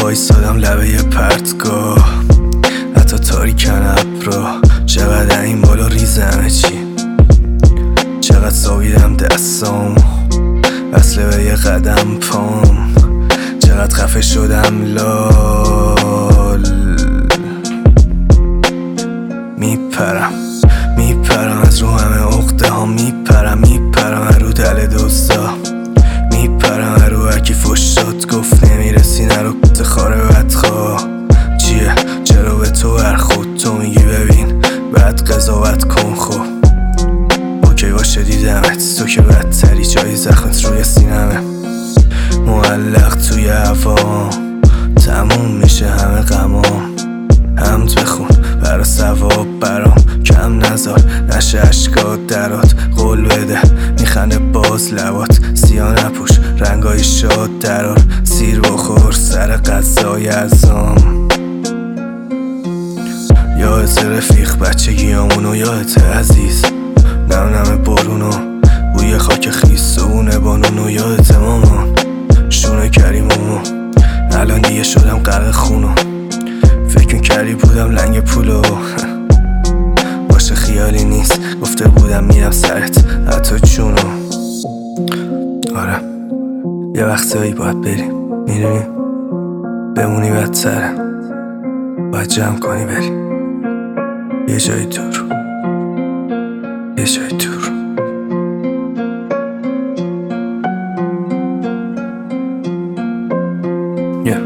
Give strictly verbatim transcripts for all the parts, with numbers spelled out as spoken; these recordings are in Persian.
وایسادم لبه یه پرتگاه، حتی تاریکن ابرا. چقدر این بالا ریزمه چی، چقدر ساویدم دستام وصله به یه قدم پام، چقدر خفه شدم لال. میپرم میپرم از رو همه عقده ها، میپرم میپرم رو دل دوستا، میپرم رو هرکی فش داد گفت نمیرسی نرو کت خاره بدخواه. چیه چرا به تو برخود تو میگی ببین بعد قضاوت کن. خب اوکی باشه دیدمت، تو که بدتری جایی زخمت روی سینمه، معلق توی هوا تموم میشه همه غمام. حمد بخون برا ثواب برام کم نذار، نشه اشکات درات قول بده میخنده باز لبات، سیاه نپوش رنگای شاد درار، سیر بخور سر غذای ازام. یادت رفیق بچگیامونو، یادت عزیز نم نم بارونو، بوی خاک خیس و اونه بانونو، یادت مامان شونه کریمونو. الان دیگه شدم غرق خونو، فکر میکردی بودم لنگ پولو. باشه خیالی نیست گفته بودم میرم سرت حتی جونو. آره یه وقتایی باید بریم، میدونی بمونی بدتره، باید جمع کنی بری یه جای دور، یه جای دور. yeah.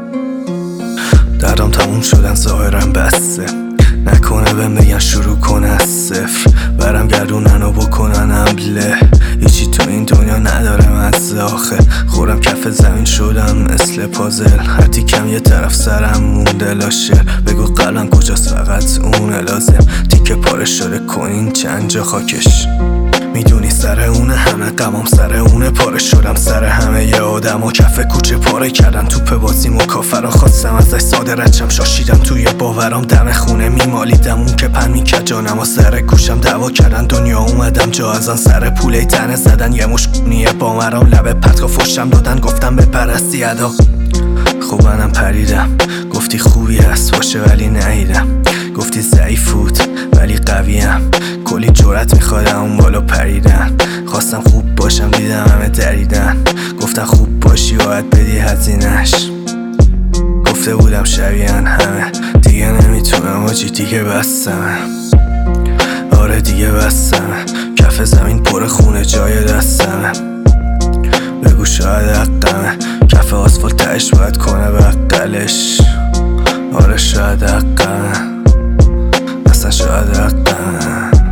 دردم تموم شدن ظاهرم بسته، نکنه بهم بگن شروع کن از صفر، برم گردونن و بکنن حمله. هیچی تو این دنیا نداره مزه آخه، خورم کف زمین شدم مثل پازل، هر تیکم یه طرف سرم مونده لاشه. بگو قلبم کجاست فقط اونه لازم، تیکه پاره شده کنین چند جا خاکش. میدونی سر اونه همه غمام، سر اونه پاره شدم سر همه ی آدم و کف کوچه پاره کردن توپ بازیم و کافرا. خواستم ازش ساده رچم شاشیدم توی باورام، دم خونه میمالیدم اون که پن میکرد جانم و سر گوشم دعوا کردن دنیا اومدم جا از آن سر پوله تنه زدن یه مشکونیه با مرام، لبه پتقا فشم دادن گفتم به پرستی ادا. خب منم پریدم گفتی خوبی هست باشه ولی نهیدم، گفتی ضعیف بود ولی قویم، کلی جرأت میخوادم اون بالا پریدن. خواستم خوب باشم دیدم همه دریدن، گفتن خوب باشی باید بدی هزینه‌اش، گفته بودم شبیهن همه دیگه نمیتونم آجی دیگه بستمه. آره دیگه بستمه، کف زمین پر خونه جای دستمه. بگو شاید حقمه، کف آسفالت تهش باید کنه بقلش. آره شاید حقمه، اصلا شاید حقمه.